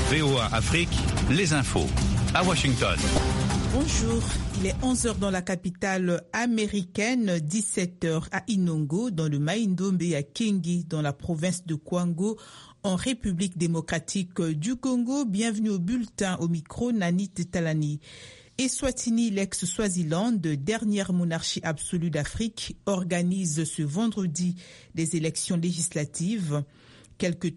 VOA Afrique, les infos. À Washington. Bonjour, il est 11h dans la capitale américaine, 17h à Inongo, dans le Mai-Ndombe, à Kingi, dans la province de Kwango, en République démocratique du Congo. Bienvenue au bulletin, au micro Nanit Talani. Eswatini, l'ex-Swaziland, dernière monarchie absolue d'Afrique, organise ce vendredi des élections législatives. Quelques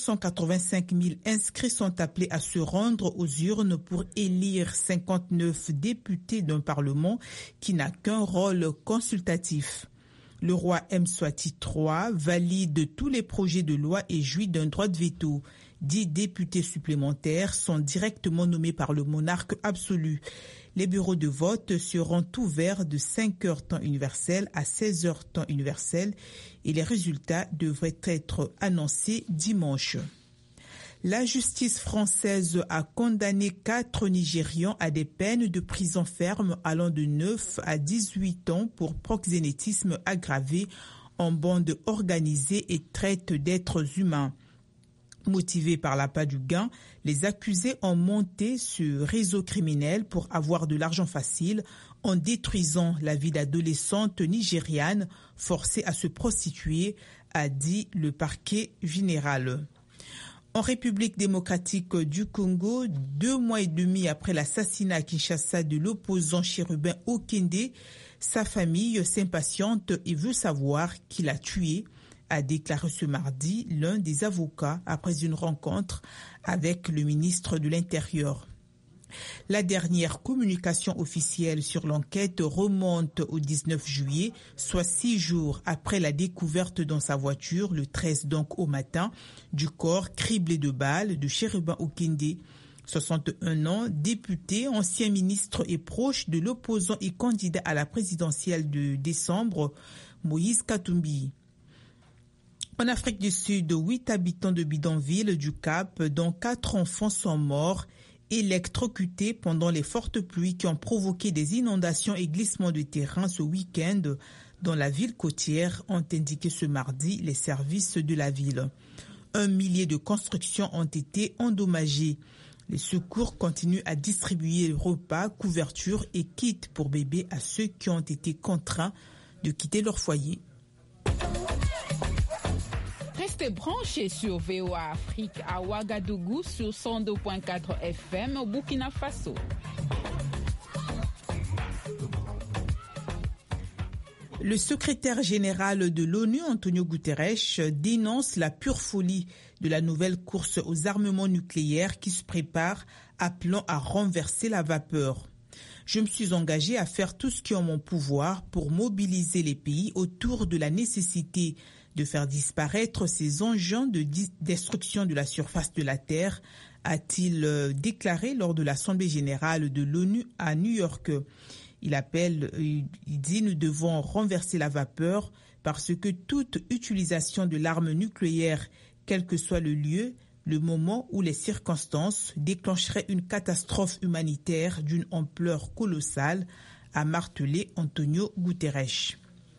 585 000 inscrits sont appelés à se rendre aux urnes pour élire 59 députés d'un parlement qui n'a qu'un rôle consultatif. Le roi Mswati III valide tous les projets de loi et jouit d'un droit de veto. 10 députés supplémentaires sont directement nommés par le monarque absolu. Les bureaux de vote seront ouverts de 5h temps universel à 16h temps universel et les résultats devraient être annoncés dimanche. La justice française a condamné 4 Nigérians à des peines de prison ferme allant de 9 à 18 ans pour proxénétisme aggravé en bande organisée et traite d'êtres humains. Motivés par l'appât du gain, les accusés ont monté ce réseau criminel pour avoir de l'argent facile en détruisant la vie d'adolescentes nigérianes forcées à se prostituer, a dit le parquet général. En République démocratique du Congo, 2 mois et demi après l'assassinat à Kinshasa de l'opposant chérubin Okende, sa famille s'impatiente et veut savoir qui l'a tué, a déclaré ce mardi l'un des avocats après une rencontre avec le ministre de l'Intérieur. La dernière communication officielle sur l'enquête remonte au 19 juillet, soit 6 jours après la découverte dans sa voiture, le 13 donc au matin, du corps criblé de balles de Chérubin Okende. 61 ans, député, ancien ministre et proche de l'opposant et candidat à la présidentielle de décembre, Moïse Katumbi. En Afrique du Sud, 8 habitants de bidonville du Cap, dont 4 enfants sont morts, électrocutés pendant les fortes pluies qui ont provoqué des inondations et glissements de terrain ce week-end dans la ville côtière, ont indiqué ce mardi les services de la ville. 1 millier de constructions ont été endommagées. Les secours continuent à distribuer repas, couvertures et kits pour bébés à ceux qui ont été contraints de quitter leur foyer. Restez branchés sur VOA Afrique à Ouagadougou sur 102.4 FM au Burkina Faso. Le secrétaire général de l'ONU, Antonio Guterres, dénonce la pure folie de la nouvelle course aux armements nucléaires qui se prépare, appelant à renverser la vapeur. Je me suis engagé à faire tout ce qui est en mon pouvoir pour mobiliser les pays autour de la nécessité de faire disparaître ces engins de destruction de la surface de la Terre, a-t-il déclaré lors de l'Assemblée générale de l'ONU à New York. Il dit « Nous devons renverser la vapeur parce que toute utilisation de l'arme nucléaire, quel que soit le lieu, le moment ou les circonstances, déclencherait une catastrophe humanitaire d'une ampleur colossale », a martelé Antonio Guterres.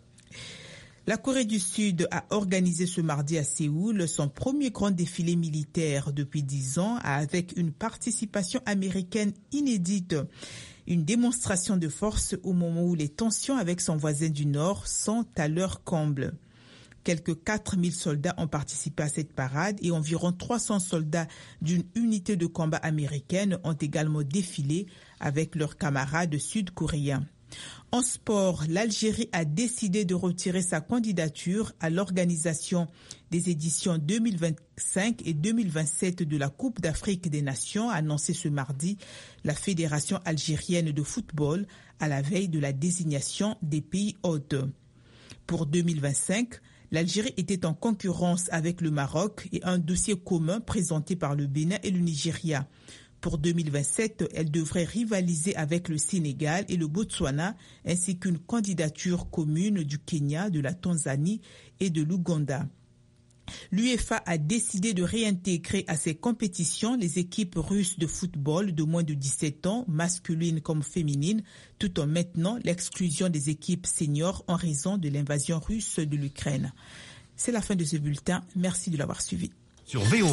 La Corée du Sud a organisé ce mardi à Séoul son premier grand défilé militaire depuis 10 ans avec une participation américaine inédite. Une démonstration de force au moment où les tensions avec son voisin du Nord sont à leur comble. Quelques 4000 soldats ont participé à cette parade et environ 300 soldats d'une unité de combat américaine ont également défilé avec leurs camarades sud-coréens. En sport, l'Algérie a décidé de retirer sa candidature à l'organisation des éditions 2025 et 2027 de la Coupe d'Afrique des Nations, a annoncé ce mardi la Fédération algérienne de football à la veille de la désignation des pays hôtes. Pour 2025, l'Algérie était en concurrence avec le Maroc et un dossier commun présenté par le Bénin et le Nigeria. Pour 2027, elle devrait rivaliser avec le Sénégal et le Botswana, ainsi qu'une candidature commune du Kenya, de la Tanzanie et de l'Ouganda. L'UEFA a décidé de réintégrer à ces compétitions les équipes russes de football de moins de 17 ans, masculines comme féminines, tout en maintenant l'exclusion des équipes seniors en raison de l'invasion russe de l'Ukraine. C'est la fin de ce bulletin. Merci de l'avoir suivi. Sur VOA.